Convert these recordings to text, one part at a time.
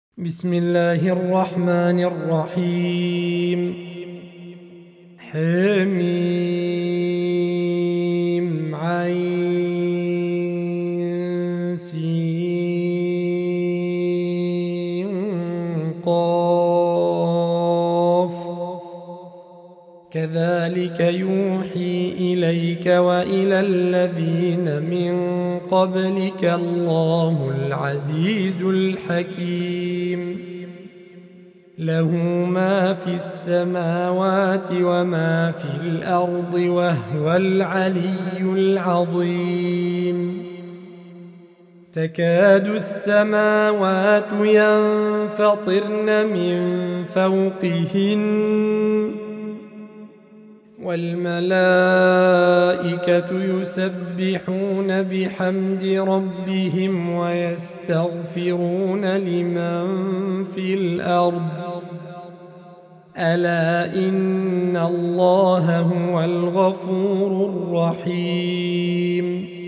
بسم الله الرحمن الرحيم. حميم عين سين قاف كذلك يوحي إليك وإلى الذين من قبلك الله العزيز الحكيم. له ما في السماوات وما في الأرض وهو العلي العظيم. تكاد السماوات ينفطرن من فوقهن والملائكة يسبحون بحمد ربهم ويستغفرون لمن في الأرض ألا إن الله هو الغفور الرحيم.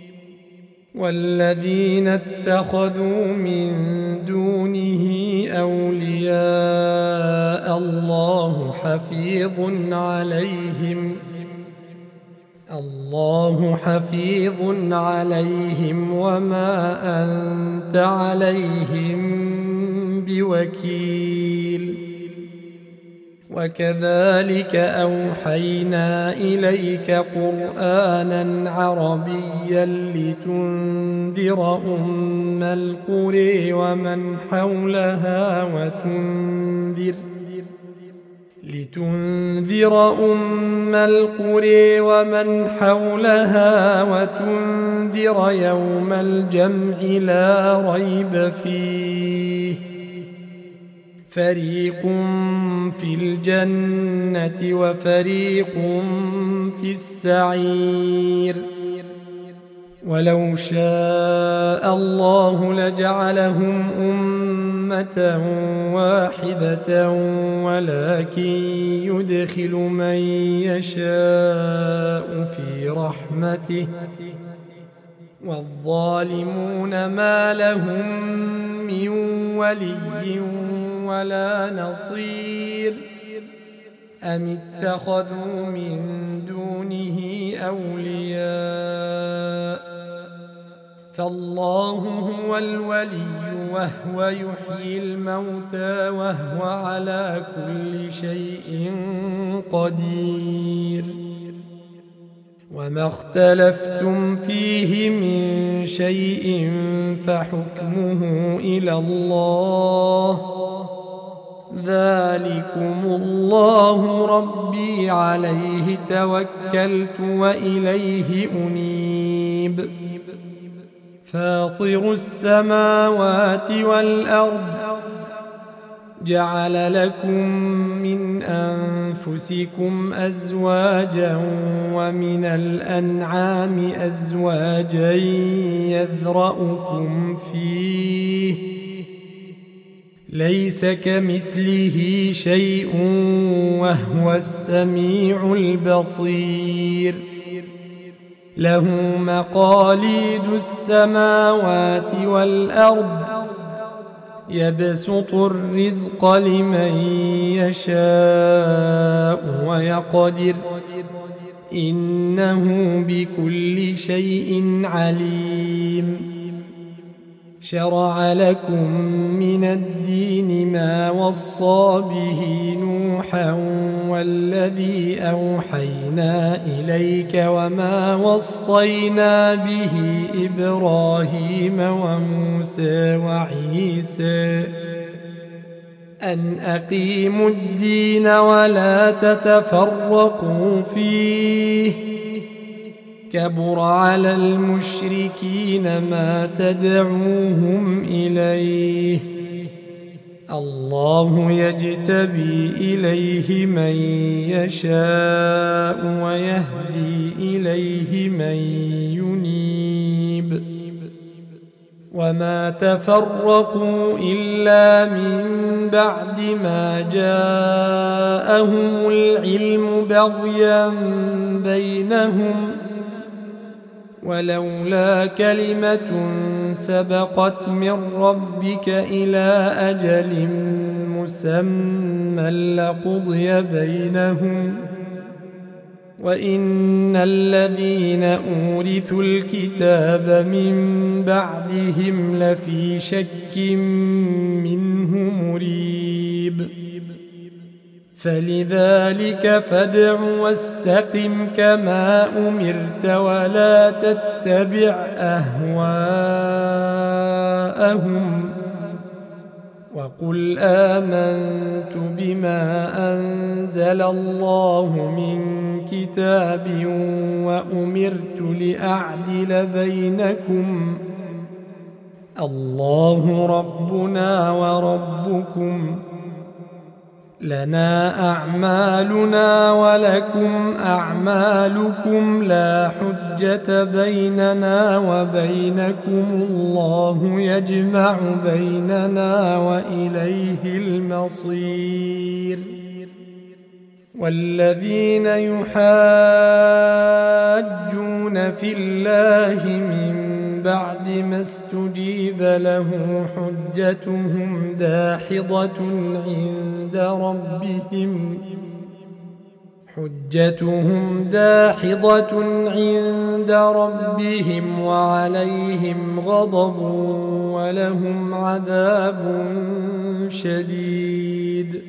والذين اتخذوا من دونه أولياء الله حفيظ عليهم وما أنت عليهم بوكيل. وكذلك أوحينا إليك قرآنا عربيا لتنذر أم القرى ومن حولها وتنذر يوم الجمع لا ريب فيه. فريق في الجنة وفريق في السعير. ولو شاء الله لجعلهم أمة واحدة ولكن يدخل من يشاء في رحمته والظالمون ما لهم من ولي ولا نصير. أم اتخذوا من دونه أولياء فالله هو الولي وهو يحيي الموتى وهو على كل شيء قدير. وما اختلفتم فيه من شيء فحكمه إلى الله ذلكم الله ربي عليه توكلت وإليه أنيب. فاطر السماوات والأرض جعل لكم من أنفسكم أزواجا ومن الأنعام أزواجا يذرأكم فيه ليس كمثله شيء وهو السميع البصير. له مقاليد السماوات والأرض يبسط الرزق لمن يشاء ويقدر إنه بكل شيء عليم. شرع لكم من الدين ما وصى به نوحا والذي أوحينا إليك وما وصينا به إبراهيم وموسى وعيسى أن أقيموا الدين ولا تتفرقوا فيه. كبر على المشركين ما تدعوهم إليه. الله يجتبي إليه من يشاء ويهدي إليه من ينيب. وما تفرقوا إلا من بعد ما جاءهم العلم بغيا بينهم ولولا كلمة سبقت من ربك إلى أجل مسمى لقضي بينهم وإن الذين أورثوا الكتاب من بعدهم لفي شك منه مريب فلذلك فادع واستقم كما أمرت ولا تتبع أهواءهم وقل آمنت بما أنزل الله من كتاب وأمرت لأعدل بينكم الله ربنا وربكم لنا أعمالنا ولكم أعمالكم لا حجة بيننا وبينكم الله يجمع بيننا وإليه المصير والذين يحاجون في الله من بعد ما استجيب له حجتهم داحضة عند ربهم وعليهم غضب ولهم عذاب شديد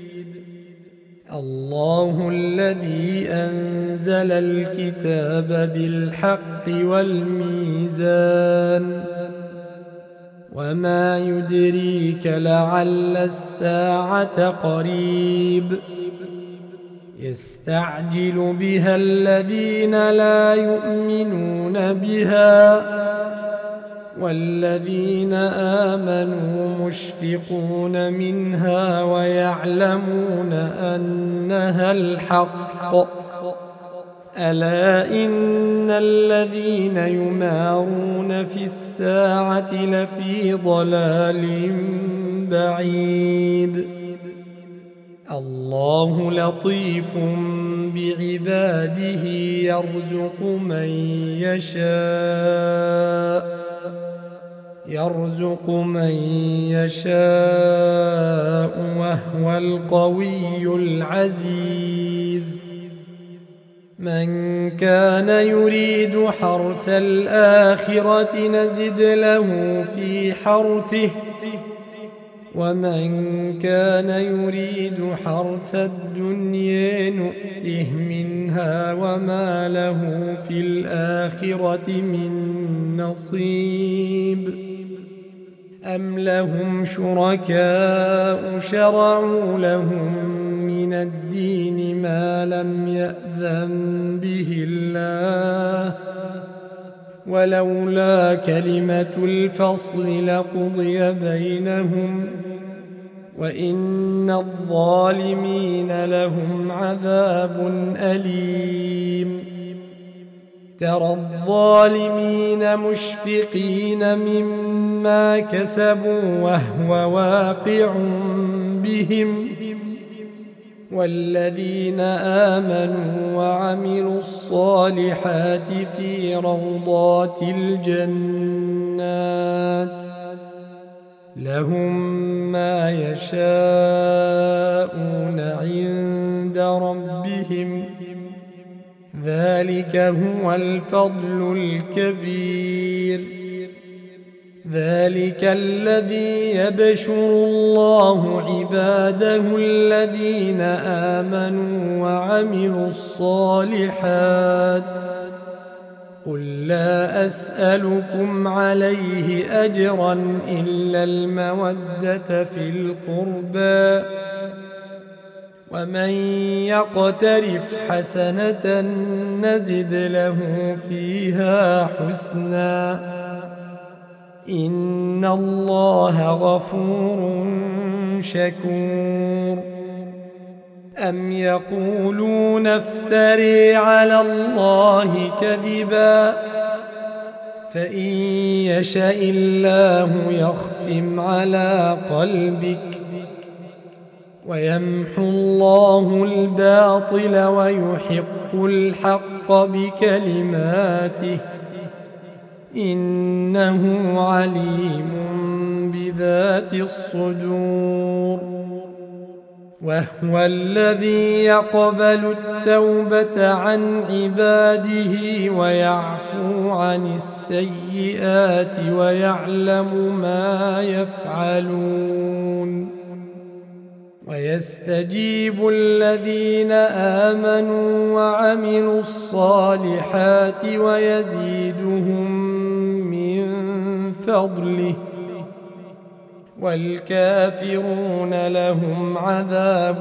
الله الذي أنزل الكتاب بالحق والميزان وما يدريك لعل الساعة قريب يستعجل بها الذين لا يؤمنون بها والذين آمنوا مشفقون منها ويعلمون أنها الحق ألا إن الذين يمارون في الساعة لفي ضلال بعيد الله لطيف بعباده يرزق من يشاء وهو القوي العزيز من كان يريد حرث الآخرة نزد له في حرثه ومن كان يريد حرث الدنيا نؤته منها وما له في الآخرة من نصيب أم لهم شركاء شرعوا لهم من الدين ما لم يأذن به الله ولولا كلمة الفصل لقضي بينهم وإن الظالمين لهم عذاب أليم ترى الظالمين مشفقين مما كسبوا وهو واقع بهم والذين آمنوا وعملوا الصالحات في روضات الجنات لهم ما يشاءون عند ربهم ذلك هو الفضل الكبير ذلك الذي يبشر الله عباده الذين آمنوا وعملوا الصالحات قل لا أسألكم عليه أجرا إلا المودة في القربى ومن يقترف حسنة نزد له فيها حسنا إن الله غفور شكور أم يقولون افتري على الله كذبا فإن يشاء الله يختم على قلبك ويمحو الله الباطل ويحق الحق بكلماته إنه عليم بذات الصدور وهو الذي يقبل التوبة عن عباده ويعفو عن السيئات ويعلم ما يفعلون ويستجيب الذين آمنوا وعملوا الصالحات ويزيدهم من فضله والكافرون لهم عذاب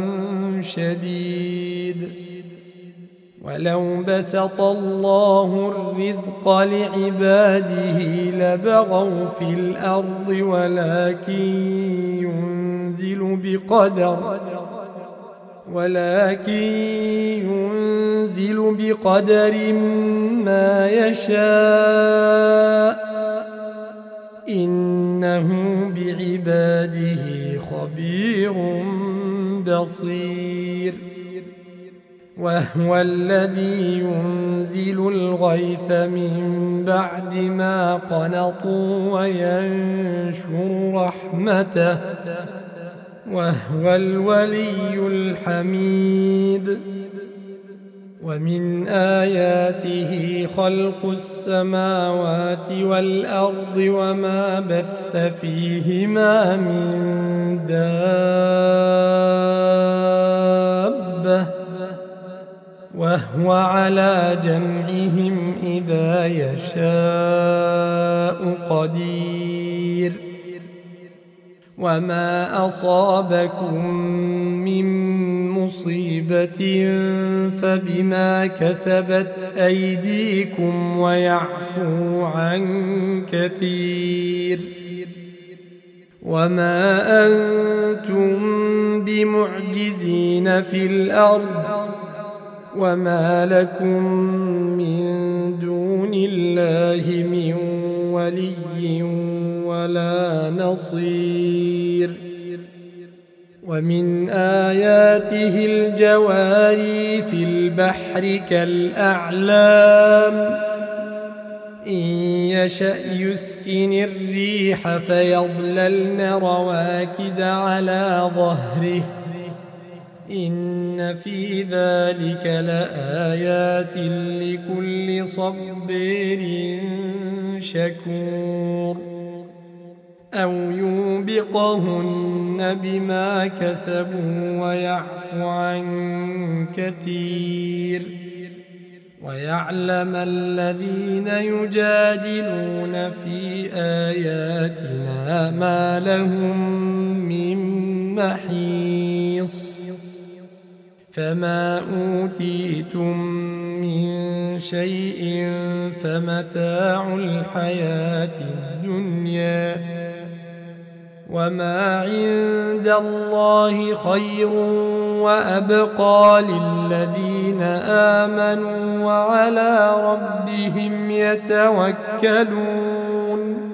شديد ولو بسط الله الرزق لعباده لبغوا في الأرض ولكن ينزل بقدر ما يشاء إنه بعباده خبير بصير وهو الذي ينزل الغيث من بعد ما قنطوا وينشر رحمته وهو الولي الحميد ومن آياته خلق السماوات والأرض وما بث فيهما من دابة وهو على جمعهم إذا يشاء قدير وما أصابكم من مصيبة فبما كسبت أيديكم ويعفو عن كثير وما أنتم بمعجزين في الأرض وما لكم من دون الله من ولي ولا نصير ومن آياته الجواري في البحر كالأعلام إن يشأ يسكن الريح فيظللن رواكد على ظهره إن في ذلك لآيات لكل صبير شكور أو يوبقهن بما كسبوا ويعفو عن كثير ويعلم الذين يجادلون في آياتنا ما لهم من محيص فما أوتيتم من شيء فمتاع الحياة الدنيا وما عند الله خير وأبقى للذين آمنوا وعلى ربهم يتوكلون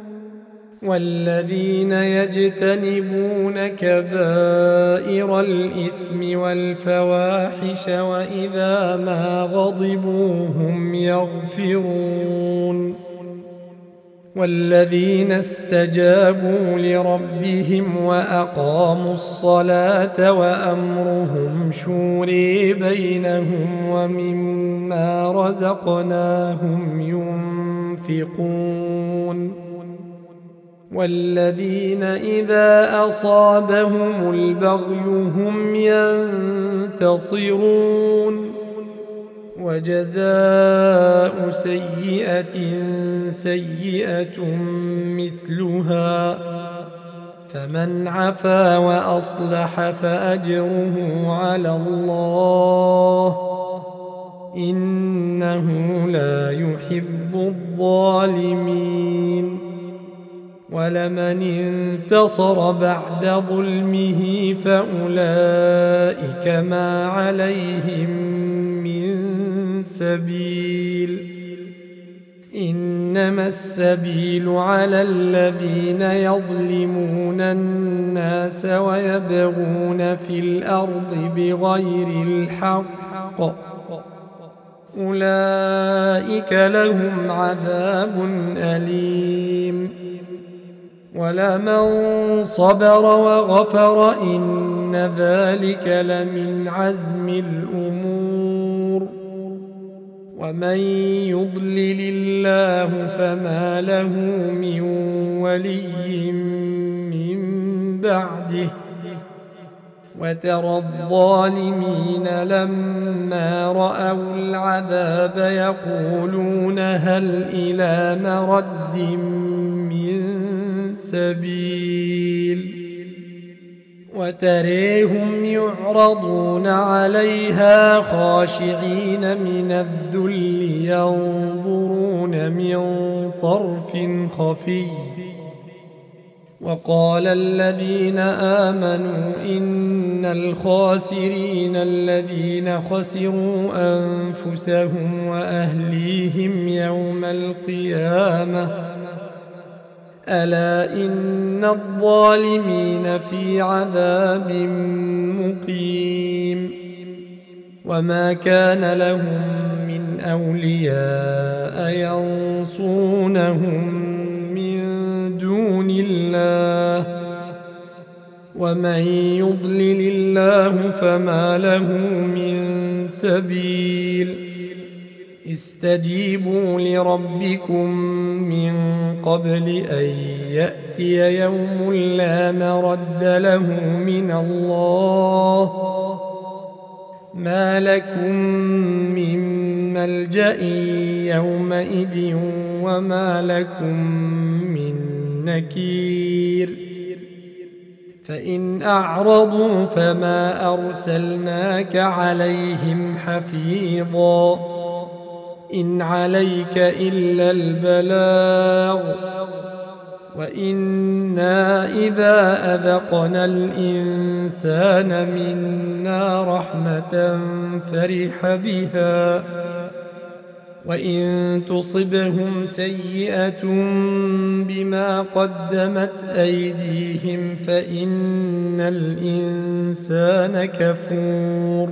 والذين يجتنبون كبائر الإثم والفواحش وإذا ما غضبوا هم يغفرون والذين استجابوا لربهم وأقاموا الصلاة وأمرهم شورى بينهم ومما رزقناهم ينفقون والذين إذا أصابهم البغي هم ينتصرون وجزاء سيئة سيئة مثلها فمن عفا وأصلح فأجره على الله إنه لا يحب الظالمين ولمن انتصر بعد ظلمه فأولئك ما عليهم من سبيل إنما السبيل على الذين يظلمون الناس ويبغون في الأرض بغير الحق أولئك لهم عذاب أليم ولمن صبر وغفر إن ذلك لمن عزم الأمور ومن يضلل الله فما له من ولي من بعده وترى الظالمين لما رأوا العذاب يقولون هل إلى مرد من سبيل وتريهم يعرضون عليها خاشعين من الذل ينظرون من طرف خفي وقال الذين آمنوا إن الخاسرين الذين خسروا أنفسهم وأهليهم يوم القيامة ألا إن الظالمين في عذاب مقيم وما كان لهم من أولياء ينصونهم من دون الله ومن يضلل الله فما له من سبيل استجيبوا لربكم من قبل أن يأتي يوم لا مرد له من الله ما لكم من ملجأ يومئذ وما لكم من نكير فإن أعرضوا فما أرسلناك عليهم حفيظا إن عليك إلا البلاغ وإنا إذا أذقنا الإنسان منا رحمة فرح بها وإن تصبهم سيئة بما قدمت أيديهم فإن الإنسان كفور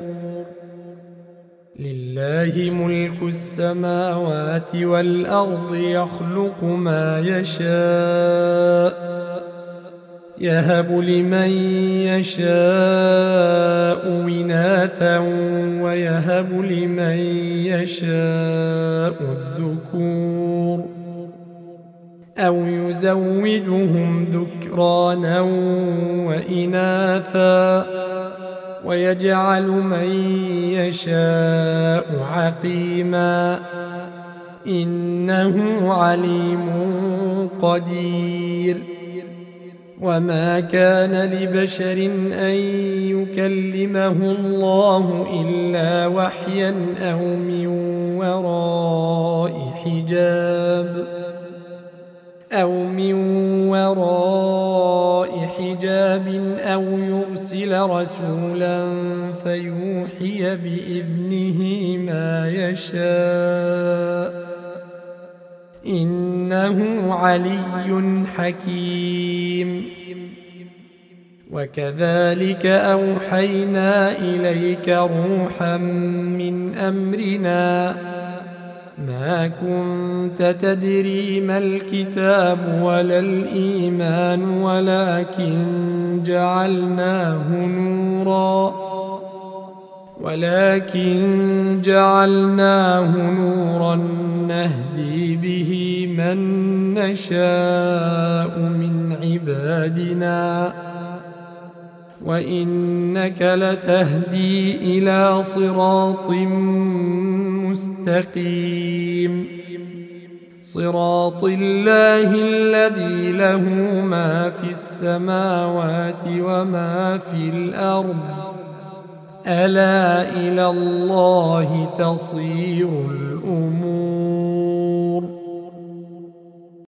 لله ملك السماوات والأرض يخلق ما يشاء يهب لمن يشاء إناثا ويهب لمن يشاء الذكور أو يزوجهم ذكرانا وإناثا ويجعل من يشاء عقيما إنه عليم قدير وما كان لبشر أن يكلمه الله إلا وحيا أو من وراء حجاب أو يرسل رسولا فيوحي بإذنه ما يشاء إنه علي حكيم وكذلك أوحينا إليك روحا من أمرنا ما كنت تدري ما الكتاب ولا الإيمان ولكن جعلناه نورا نهدي به من نشاء من عبادنا وإنك لتهدي إلى صراط مستقيم صراط الله الذي له ما في السماوات وما في الأرض ألا إلى الله تصير الأمور